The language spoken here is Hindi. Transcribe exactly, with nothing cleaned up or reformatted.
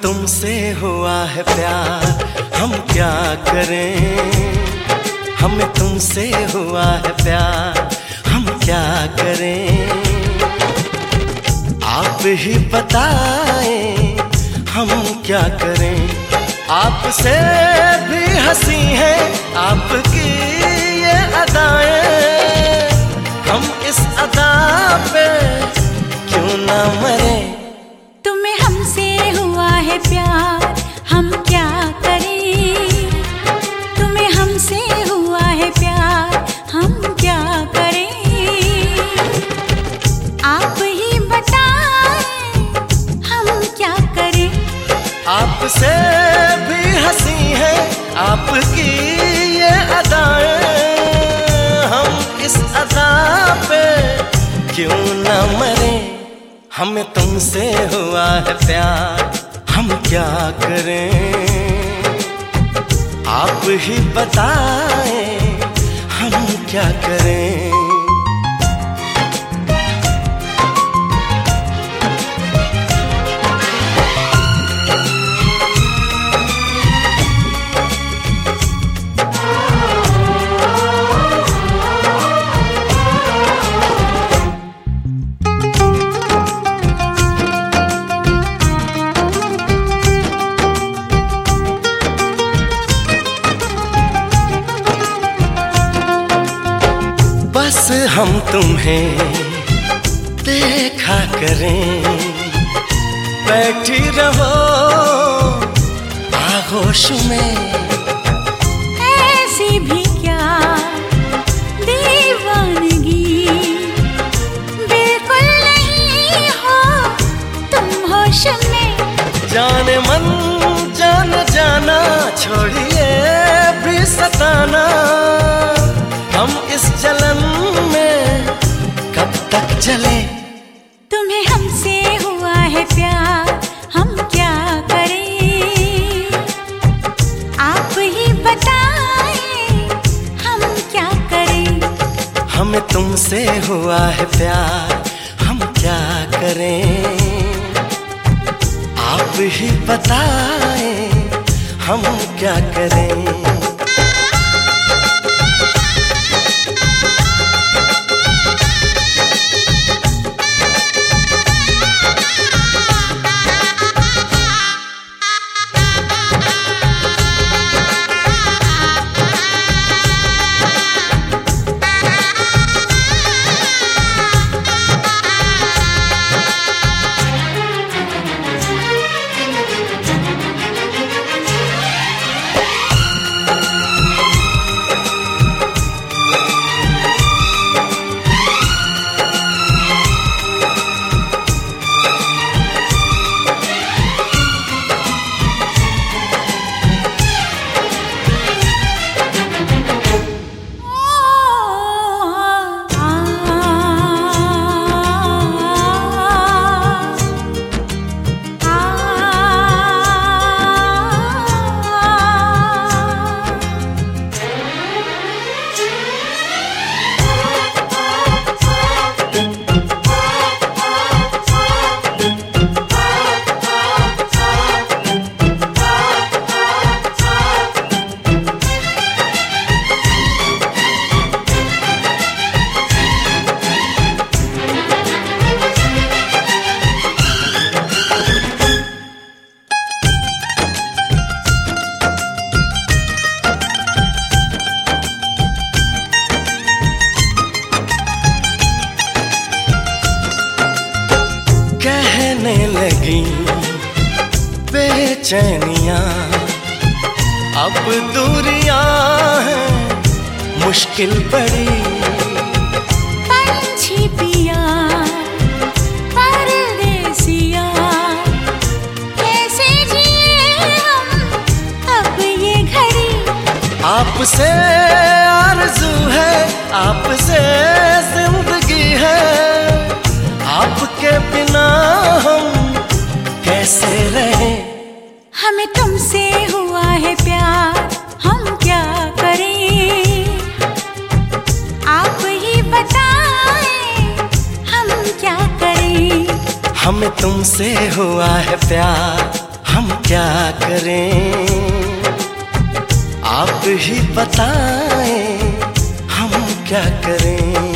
तुमसे हुआ है प्यार, हम क्या करें। हमें तुमसे हुआ है प्यार, हम क्या करें। आप ही बताएं हम क्या करें। आपसे भी हंसी है आपकी ये अदाएं, हम इस अदा पे क्यों ना मरे। तुम्हें हमसे हुआ है प्यार, हम क्या करें। तुम्हें हमसे हुआ है प्यार, हम क्या करें। आप ही बताएं हम क्या करें। आपसे भी हंसी है आपकी ये अदाएं, हम इस अदा पे क्यों ना मरे। हमें तुमसे हुआ है प्यार, हम क्या करें। आप ही बताएं हम क्या करें। बस हम तुम्हें देखा करें, बैठी रहो आगोश में। ऐसी भी क्या दीवानगी, बिल्कुल नहीं हो तुम होश में। जाने मन जान जाना, छोड़िए भी सताना। हम इस जलन में कब तक जले। तुम्हें हमसे हुआ है प्यार, हम क्या करें। आप ही बताएं हम क्या करें। हमें तुमसे हुआ है प्यार, हम क्या करें। आप ही बताएं हम क्या करें। कहने लगी बेचैनियां, अब दूरियां हैं मुश्किल बड़ी। पंछी पिया परदेसिया, कैसे जिए हम अब ये घड़ी। आपसे आरज़ू है, आपसे जिंदगी है, आपके बिना हम कैसे रहें। हमें तुमसे हुआ है प्यार, हम क्या करें। आप ही बताएं हम क्या करें। हमें तुमसे हुआ है प्यार, हम क्या करें, आप ही बताएं हम क्या करें।